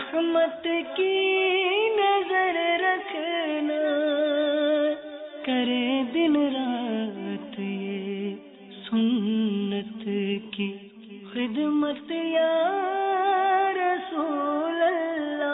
رحمت کی نظر رکھنا، کرے دن رات یہ سنت کی خدمت یا رسول اللہ۔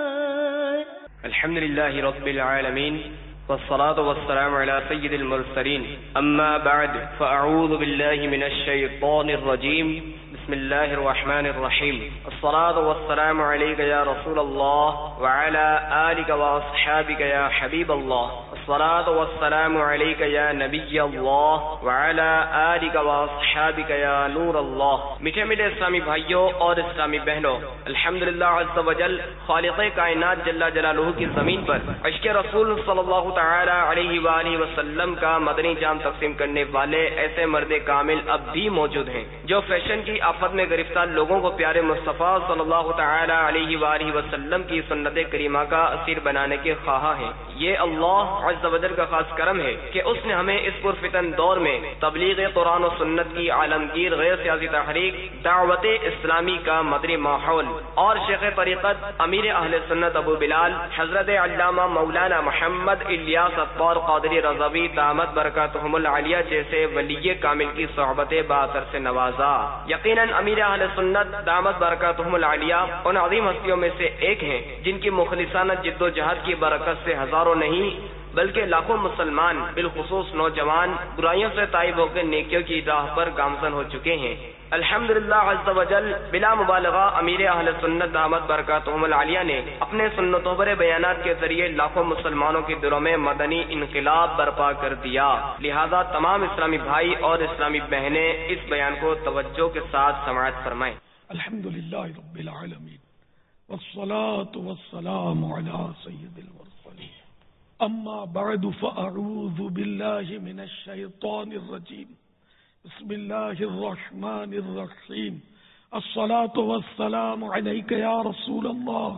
الحمد للہ رب العالمین والصلاة والسلام على سید المرسلین، اما بعد فاعوذ باللہ من الشیطان الرجیم، بسم اللہ الرحمن الرحیم، الصلاة والسلام علیک یا رسول اللہ وعلى آلک واصحابک یا حبیب اللہ، الصلاة والسلام علیک یا نبی اللہ وعلى آلک واصحابک یا نور اللہ۔ میٹھے میٹھے اسلامی بھائیوں اور اسلامی بہنوں، الحمدللہ عز وجل خالق کائنات جل جلالہ کی زمین پر عشق رسول صلی اللہ تعالی علیہ وآلہ وسلم کا مدنی جام تقسیم کرنے والے ایسے مرد کامل اب بھی موجود ہیں جو فیشن کی آفت میں گرفتار لوگوں کو پیارے مصطفیٰ صلی اللہ تعالی علیہ وآلہ وسلم کی سنت کریمہ کا اسیر بنانے کے خواہاں ہیں۔ یہ اللہ عز و جل کا خاص کرم ہے کہ اس نے ہمیں اس پرفتن دور میں تبلیغ قرآن و سنت کی عالمگیر غیر سیاسی تحریک دعوت اسلامی کا مدنی ماحول اور شیخ طریقت امیر اہل سنت ابو بلال حضرت علامہ مولانا محمد الیاس اطہار قادری رضوی دامت برکاتہم العالیہ جیسے ولی کامل کی صحبت باثر سے نوازا۔ یقیناً امیر اہل سنت دامت برکاتہم العالیہ ان عظیم ہستیوں میں سے ایک ہیں جن کی مخلصانہ جد و جہد کی برکت سے ہزاروں نہیں بلکہ لاکھوں مسلمان بالخصوص نوجوان برائیوں سے تائب ہو کر نیکیوں کی راہ پر گامزن ہو چکے ہیں۔ الحمدللہ عز و جل بلا مبالغہ امیر اہل سنت دامت برکاتہم العالیہ نے اپنے سنتوں پر بیانات کے ذریعے لاکھوں مسلمانوں کے دلوں میں مدنی انقلاب برپا کر دیا۔ لہذا تمام اسلامی بھائی اور اسلامی بہنیں اس بیان کو توجہ کے ساتھ سماعت فرمائیں۔ الحمدللہ رب العالمین والصلاة والسلام علی سید المرسلین، اما بعد فاعوذ باللہ من الشیطان الرجیم، بسم اللہ الرحمن الرحیم، الصلاة والسلام علیک یا رسول اللہ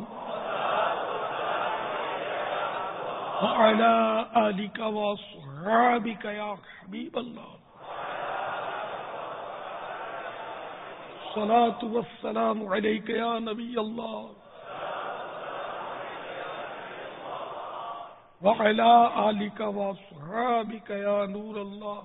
وعلی آلک واصحابک یا حبیب اللہ، الصلاة والسلام علیک یا نبی اللہ وعلی آلک واصحابک یا نور اللہ۔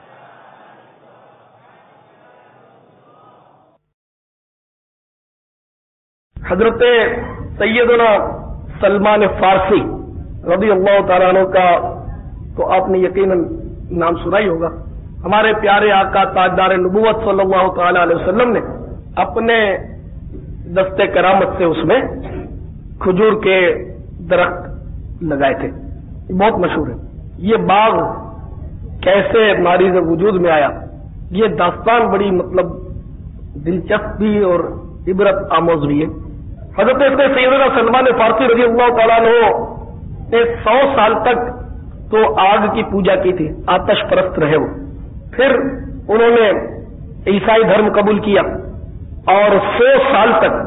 حضرت سیدنا سلمان فارسی رضی اللہ تعالیٰ عنہ کا تو آپ نے یقیناً نام سنا ہی ہوگا۔ ہمارے پیارے آقا تاجدار نبوت صلی اللہ تعالی علیہ وسلم نے اپنے دست کرامت سے اس میں کھجور کے درخت لگائے تھے، بہت مشہور ہے۔ یہ باغ کیسے ماریز وجود میں آیا، یہ داستان بڑی دلچسپ بھی اور عبرت آموز بھی ہے۔ حضرت سیدنا سلمان فارسی رضی اللہ تعالیٰ عنہ نے 100 سال تک تو آگ کی پوجا کی تھی، آتش پرست رہے وہ، پھر انہوں نے عیسائی دھرم قبول کیا اور 100 سال تک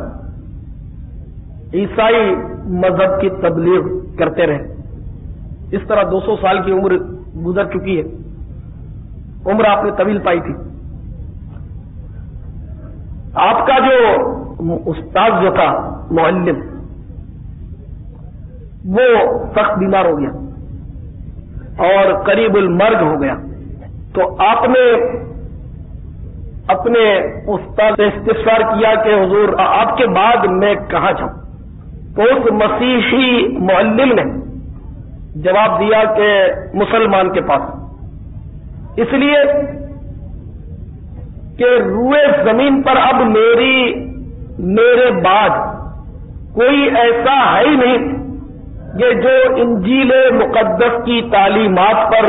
عیسائی مذہب کی تبلیغ کرتے رہے۔ اس طرح 200 سال کی عمر گزر چکی ہے، عمر آپ نے طویل پائی تھی۔ آپ کا جو استاد جو تھا معلم، وہ سخت بیمار ہو گیا اور قریب المرگ ہو گیا، تو آپ نے اپنے استاد سے استفسار کیا کہ حضور آپ کے بعد میں کہاں جاؤں؟ تو اس مسیحی معلم نے جواب دیا کہ مسلمان کے پاس، اس لیے کہ روئے زمین پر اب میرے بعد کوئی ایسا ہے ہی نہیں کہ جو انجیل مقدس کی تعلیمات پر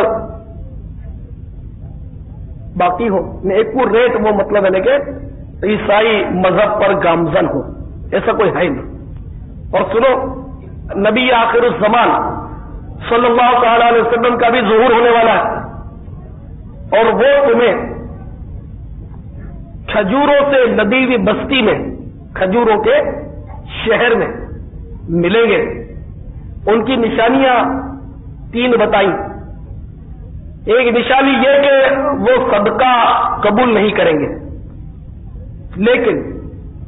باقی ہو، ایکوریٹ وہ مطلب ہے کہ عیسائی مذہب پر گامزن ہو، ایسا کوئی ہے نہیں۔ اور سنو، نبی آخر الزمان صلی اللہ تعالی علیہ وسلم کا بھی ظہور ہونے والا ہے، اور وہ تمہیں کھجوروں سے لدی ہوئی بستی میں، کھجوروں کے شہر میں ملیں گے۔ ان کی نشانیاں 3 بتائیں۔ ایک نشانی یہ کہ وہ صدقہ قبول نہیں کریں گے، لیکن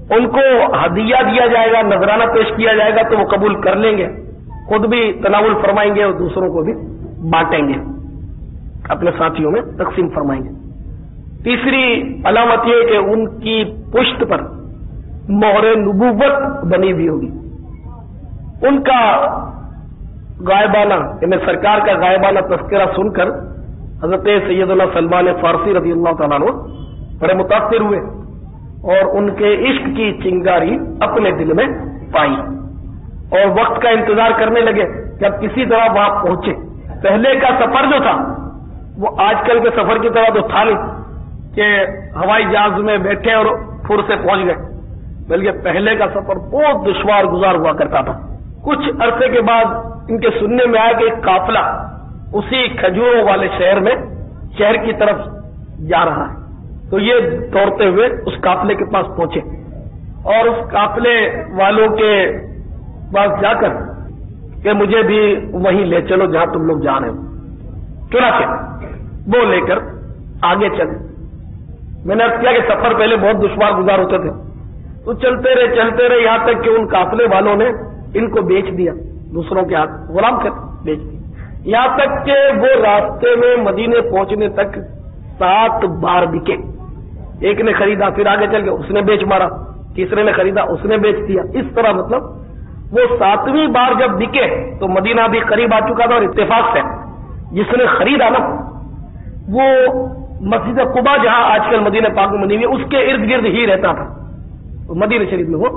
ان کو ہدیہ دیا جائے گا، نذرانہ پیش کیا جائے گا تو وہ قبول کر لیں گے، خود بھی تناول فرمائیں گے اور دوسروں کو بھی بانٹیں گے، اپنے ساتھیوں میں تقسیم فرمائیں گے۔ تیسری علامت یہ کہ ان کی پشت پر مہر نبوت بنی ہوئی ہوگی۔ ان کا غائبانہ یعنی سرکار کا غائبانہ تذکرہ سن کر حضرت سیدنا سلمان فارسی رضی اللہ تعالیٰ عنہ بڑے متاثر ہوئے اور ان کے عشق کی چنگاری اپنے دل میں پائی اور وقت کا انتظار کرنے لگے کہ اب کسی طرح وہاں پہنچے۔ پہلے کا سفر جو تھا وہ آج کل کے سفر کی طرح تو تھا نہیں کہ ہوائی جہاز میں بیٹھے اور پھر سے پہنچ گئے، بلکہ پہلے کا سفر بہت دشوار گزار ہوا کرتا تھا۔ کچھ عرصے کے بعد ان کے سننے میں آیا کہ ایک قافلہ اسی کھجوروں والے شہر کی طرف جا رہا ہے، تو یہ دوڑتے ہوئے اس قافلے کے پاس پہنچے اور اس قافلے والوں کے پاس جا کر کہ مجھے بھی وہیں لے چلو جہاں تم لوگ جا رہے ہو۔ چنانچہ وہ لے کر آگے چلے۔ میں نے عرض کیا کہ سفر پہلے بہت دشوار گزار ہوتے تھے، تو چلتے رہے یہاں تک کہ ان قافلے والوں نے ان کو بیچ دیا، دوسروں کے ہاتھ غلام کر بیچ دیا، یہاں تک کہ وہ راستے میں مدینے پہنچنے تک 7 بار بکے۔ ایک نے خریدا، پھر آگے چل کے اس نے بیچ مارا، تیسرے نے خریدا، اس نے بیچ دیا، اس طرح مطلب وہ 7ویں بار جب بکے تو مدینہ بھی قریب آ چکا تھا، اور اتفاق سے جس نے خریدا نا وہ مسجد قباء جہاں آج کل مدینہ پاک میں بنی ہوئی ہے اس کے ارد گرد ہی رہتا تھا، تو مدینہ شریف میں وہ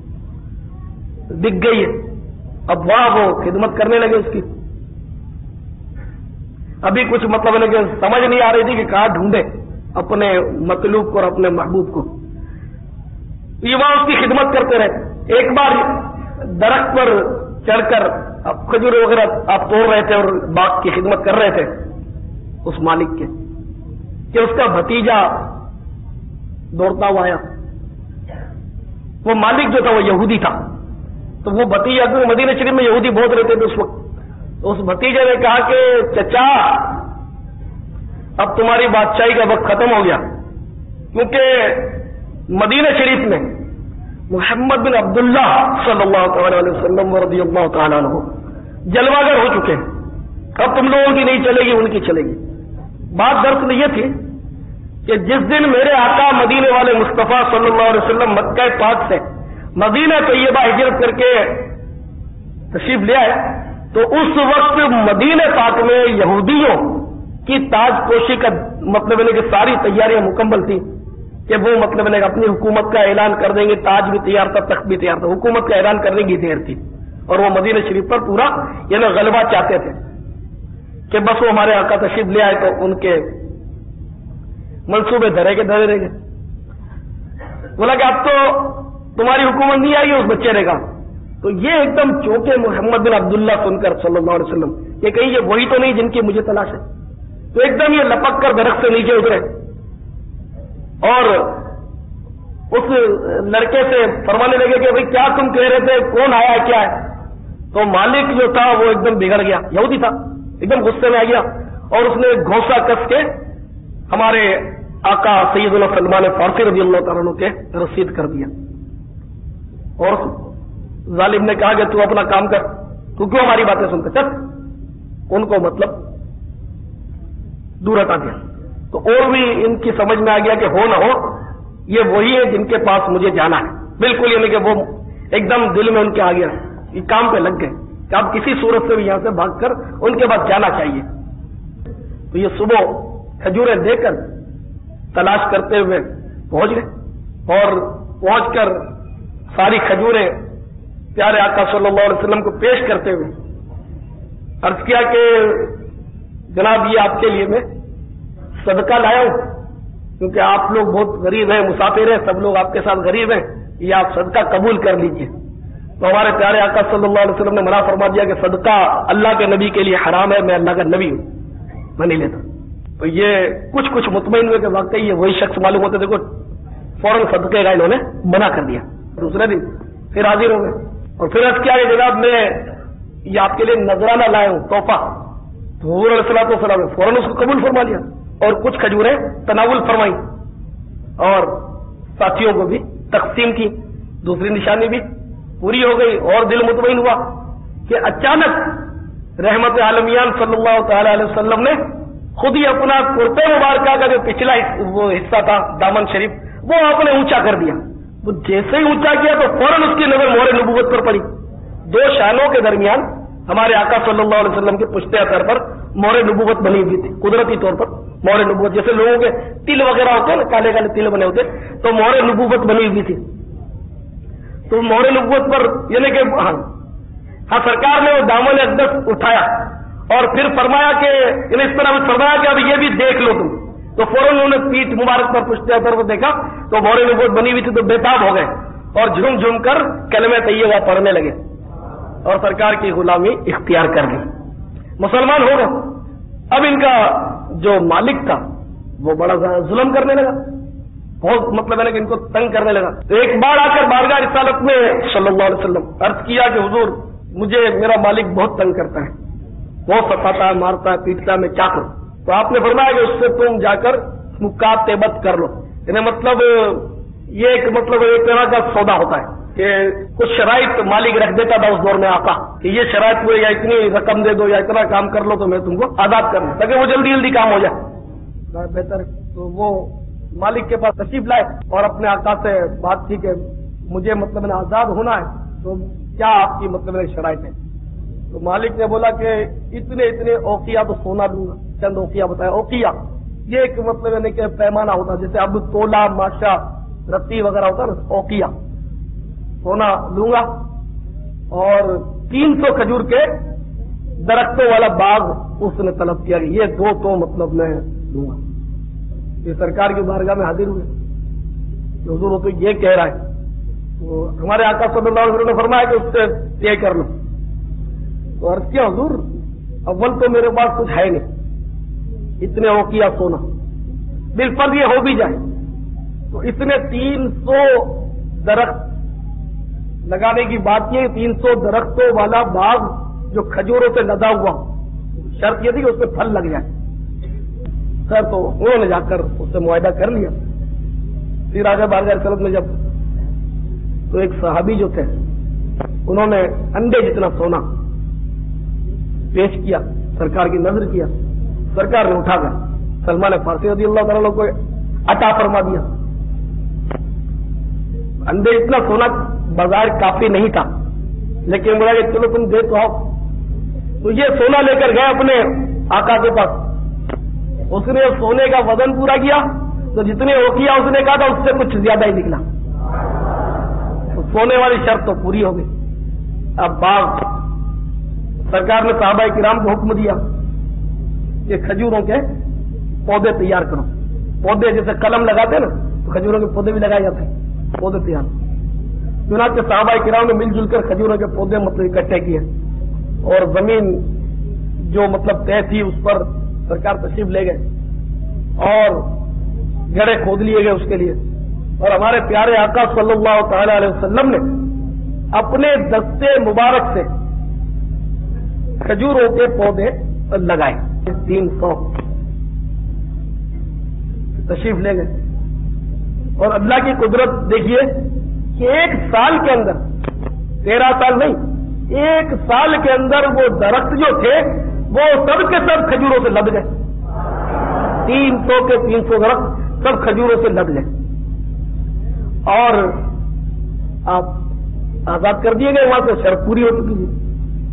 بک گئی ہے۔ اب وہاں وہ خدمت کرنے لگے اس کی۔ ابھی کچھ مطلب ہے کہ سمجھ نہیں آ رہی تھی کہ کہاں ڈھونڈے اپنے مطلوب کو اور اپنے محبوب کو، یہ وہاں اس کی خدمت کرتے رہے۔ ایک بار درخت پر چڑھ کر کھجور وغیرہ آپ توڑ رہے تھے اور باغ کی خدمت کر رہے تھے اس مالک کے، کہ اس کا بھتیجا دوڑتا ہوا آیا۔ وہ مالک جو تھا وہ یہودی تھا، تو وہ بھتیجا، کیونکہ مدینہ شریف میں یہودی بہت رہتے تھے اس وقت، تو اس بھتیجے نے کہا کہ چچا اب تمہاری بادشاہی کا وقت ختم ہو گیا، کیونکہ مدینہ شریف میں محمد بن عبداللہ صلی اللہ علیہ وسلم رضی اللہ تعالیٰ عنہ جلوہ گر ہو چکے ہیں، اب تم لوگوں کی نہیں چلے گی، ان کی چلے گی۔ بات دراصل یہ تھی کہ جس دن میرے آقا مدینے والے مصطفیٰ صلی اللہ علیہ وسلم مکہ پاک سے مدینہ طیبہ ہجرت کر کے تشریف لے آئے، تو اس وقت مدینہ پاک میں یہودیوں کی تاج پوشی کا مطلب ہے کہ ساری تیاریاں مکمل تھی کہ وہ مطلب ہے اپنی حکومت کا اعلان کر دیں گے، تاج بھی تیار تھا، تخت بھی تیار تھا، حکومت کا اعلان کرنے کی دیر تھی، اور وہ مدینہ شریف پر پورا یعنی غلبہ چاہتے تھے کہ بس وہ ہمارے آقا تشریف لے آئے تو ان کے منصوبے دھرے کے دھرے رہ گئے۔ بولا کہ اب تو تمہاری حکومت نہیں آئی، اس بچے نے کہا۔ تو یہ ایک دم چونکے محمد بن عبداللہ سن کر صلی اللہ علیہ وسلم کہ کہیں یہ وہی تو نہیں جن کی مجھے تلاش ہے، تو ایک دم یہ لپک کر درخت سے نیچے اترے اور اس لڑکے سے فرمانے لگے کہ بھئی کیا تم کہہ رہے تھے، کون آیا ہے، کیا ہے؟ تو مالک جو تھا وہ ایک دم بگڑ گیا، یہودی تھا، ایک دم غصے میں آ گیا اور اس نے گھونسا کس کے ہمارے آقا سیدنا سلمان فارسی رضی اللہ تعالیٰ عنہ کے رسید کر دیا، اور ظالم نے کہا کہ تو اپنا کام کر، تو کیوں ہماری باتیں سنتے، چل۔ ان کو مطلب دور ہٹا دیا، تو اور بھی ان کی سمجھ میں آ گیا کہ ہو نہ ہو یہ وہی ہے جن کے پاس مجھے جانا ہے، بالکل یعنی کہ وہ ایک دم دل میں ان کے آ گیا، یہ کام پہ لگ گئے کہ اب کسی صورت سے بھی یہاں سے بھاگ کر ان کے پاس جانا چاہیے۔ تو یہ صبح کھجوریں دے کر تلاش کرتے ہوئے پہنچ گئے، اور پہنچ کر ساری کھجوریں پیارے آقا صلی اللہ علیہ وسلم کو پیش کرتے ہوئے عرض کیا کہ جناب یہ آپ کے لیے میں صدقہ لایا ہوں، کیونکہ آپ لوگ بہت غریب ہیں، مسافر ہیں، سب لوگ آپ کے ساتھ غریب ہیں، یہ آپ صدقہ قبول کر لیجئے۔ تو ہمارے پیارے آقا صلی اللہ علیہ وسلم نے منع فرما دیا کہ صدقہ اللہ کے نبی کے لیے حرام ہے، میں اللہ کا نبی ہوں، میں نہیں لیتا۔ تو یہ کچھ مطمئن ہوئے کہ واقعی یہ وہی شخص معلوم ہوتے، دیکھو فوراً صدقے کا انہوں نے منع کر دیا۔ دوسرے دن پھر حاضر ہو گئے اور پھر عرض کیا کہ جناب میں یہ آپ کے لیے نذرانہ لایا ہوں، تحفہ۔ تو حضور علیہ الصلوۃ والسلام نے فوراً اس کو قبول فرما لیا اور کچھ کھجوریں تناول فرمائی اور ساتھیوں کو بھی تقسیم کی، دوسری نشانی بھی پوری ہو گئی اور دل مطمئن ہوا کہ اچانک رحمت عالمیان صلی اللہ تعالی علیہ وسلم نے خود ہی اپنا کرتے مبارکہ کا جو پچھلا وہ حصہ تھا دامن شریف وہ آپ نے اونچا کر دیا. وہ جیسے ہی اونچا کیا تو فوراً اس کی نظر مہر نبوت پر پڑی. دو شانوں کے درمیان ہمارے آقا صلی اللہ علیہ وسلم کے پشتے اثر پر مہر نبوت بنی ہوئی تھی، قدرتی طور پر مہر نبوت. جیسے لوگوں کے تل وغیرہ ہوتے ہیں نا، کالے کالے تل بنے ہوتے، تو مہر نبوت بنی ہوئی تھی. تو مہر نبوت پر یعنی کہ ہاں سرکار نے وہ دامن اقدس اٹھایا اور پھر فرمایا کہ اس طرح فرمایا کہ اب یہ بھی دیکھ لو تم. تو فوراً انہوں نے پیٹھ مبارک پر پشتے اثر پر دیکھا تو مہر نبوت بنی ہوئی تھی، تو بےتاب ہو گئے اور جھوم جھوم کر کلمہ طیبہ پڑھنے لگے اور سرکار کی غلامی اختیار کر لی، مسلمان ہو گئے. اب ان کا جو مالک تھا وہ بڑا ظلم کرنے لگا، بہت مطلب ہے کہ ان کو تنگ کرنے لگا. تو ایک بار آ کر بارگاہ رسالت میں صلی اللہ علیہ وسلم عرض کیا کہ حضور مجھے میرا مالک بہت تنگ کرتا ہے، بہت ستاتا ہے، مارتا ہے، پیٹتا ہے، میں کیا کروں؟ تو آپ نے فرمایا کہ اس سے تم جا کر مکاتبت کر لو. یعنی مطلب یہ ایک مطلب ایک طرح کا سودا ہوتا ہے کہ کچھ شرائط مالک رکھ دیتا تھا اس دور میں آقا کہ یہ شرائط پورے یا اتنی رقم دے دو یا اتنا کام کر لو تو میں تم کو آزاد کر لوں، تاکہ وہ جلدی جلدی کام ہو جائے بہتر. تو وہ مالک کے پاس تشریف لائے اور اپنے آقا سے بات کی کہ مجھے مطلب آزاد ہونا ہے تو کیا آپ کی مطلب شرائط ہے؟ تو مالک نے بولا کہ اتنے اتنے اوقیہ تو سونا دوں گا. چند اوقیہ بتایا. اوقیہ یہ ایک مطلب یعنی کہ پیمانہ ہوتا ہے، جیسے اب تولا ماشا رتی وغیرہ ہوتا ہے نا، اوقیہ سونا لوں گا اور 300 کھجور کے درختوں والا باغ اس نے طلب کیا کہ یہ دو تو مطلب میں لوں گا. یہ سرکار کی بارگاہ میں حاضر ہوئے کہ حضور وہ تو یہ کہہ رہا ہے. تو ہمارے آقا صلی اللہ علیہ وسلم نے فرمایا کہ اس سے طے کر لو. تو عرض کیا حضور اول تو میرے پاس کچھ ہے نہیں، اتنے اوقیہ سونا، بالفرض یہ ہو بھی جائے تو اتنے 300 درخت لگانے کی بات یہ 300 درختوں والا باغ جو کھجوروں سے لدا ہوا، شرط یہ تھی کہ اس پہ پھل لگ جائے. سر تو انہوں نے جا کر اس سے معاہدہ کر لیا. پھر آگے بارگاہ رسالت میں جب تو ایک صحابی جو تھے انہوں نے انڈے جتنا سونا پیش کیا، سرکار کی نظر کیا، سرکار نے اٹھا کر سلمان فارسی رضی اللہ تعالیٰ کو عطا فرما دیا. انڈے اتنا سونا بازار کافی نہیں تھا، لیکن بولا کہ چلو تم دے تو آؤ. تو یہ سونا لے کر گئے اپنے آقا کے پاس. اس نے سونے کا وزن پورا کیا تو جتنے اوقیہ اس نے کہا تھا اس سے کچھ زیادہ ہی نکلا. تو سونے والی شرط تو پوری ہو گئی. اب باغ سرکار نے صحابہ کرام کو حکم دیا کہ کھجوروں کے پودے تیار کرو. پودے جیسے قلم لگاتے ہیں نا تو کھجوروں کے پودے بھی لگائے جاتے ہیں، پودے تیار. چنانچہ صحابہ کرام نے مل جل کر کھجوروں کے پودے مطلب اکٹھے کیے اور زمین جو مطلب طے تھی اس پر سرکار تشریف لے گئے اور گڑھے کھود لیے گئے اس کے لیے. اور ہمارے پیارے آقا صلی اللہ تعالی علیہ وسلم نے اپنے دستے مبارک سے کھجوروں کے پودے لگائے. 300 تشریف لے گئے اور اللہ کی قدرت دیکھیے کہ ایک سال کے اندر 13 سال نہیں، ایک سال کے اندر وہ درخت جو تھے وہ سب کے سب کھجوروں سے لد گئے. 300 کے 300 درخت سب کھجوروں سے لد گئے اور آپ آزاد کر دیے گئے. وہاں سے شرط پوری ہو چکی تھی.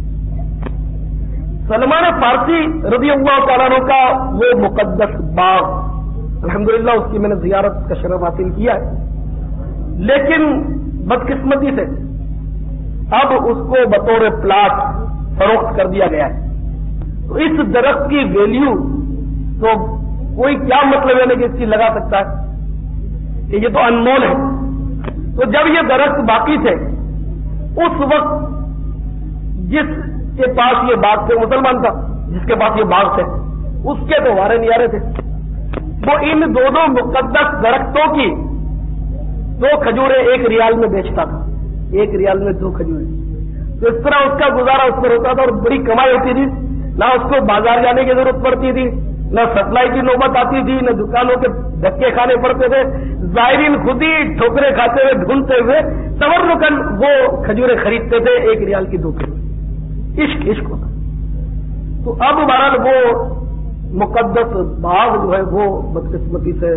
سلمان فارسی رضی اللہ تعالیٰ عنہ کا وہ مقدس باغ الحمدللہ اس کی میں نے زیارت کا شرف حاصل کیا ہے، لیکن بدقسمتی سے اب اس کو بطور پلاٹ فروخت کر دیا گیا ہے. تو اس درخت کی ویلیو تو کوئی کیا مطلب ہے کہ اس کی لگا سکتا ہے کہ یہ تو انمول ہے. تو جب یہ درخت باقی تھے اس وقت جس کے پاس یہ باغ تھے، مسلمان تھا جس کے پاس یہ باغ تھے، اس کے تو وارے نیارے تھے. وہ ان دونوں مقدس درختوں کی 2 کھجوریں 1 ریال میں بیچتا تھا. 1 ریال میں 2 کھجوریں. تو اس طرح اس کا گزارا اس پر ہوتا تھا اور بڑی کمائی ہوتی تھی. نہ اس کو بازار جانے کی ضرورت پڑتی تھی، نہ سپلائی کی نوبت آتی تھی، نہ دکانوں کے دھکے کھانے پڑتے تھے، زائرین خود ہی ٹھوکرے کھاتے ہوئے ڈھونڈتے ہوئے تبرکن وہ کھجوریں خریدتے تھے 1 ریال کی 2 کلو۔ عشق ہوتا۔ تو اب بہرحال وہ مقدس باغ جو ہے وہ بدقسمتی سے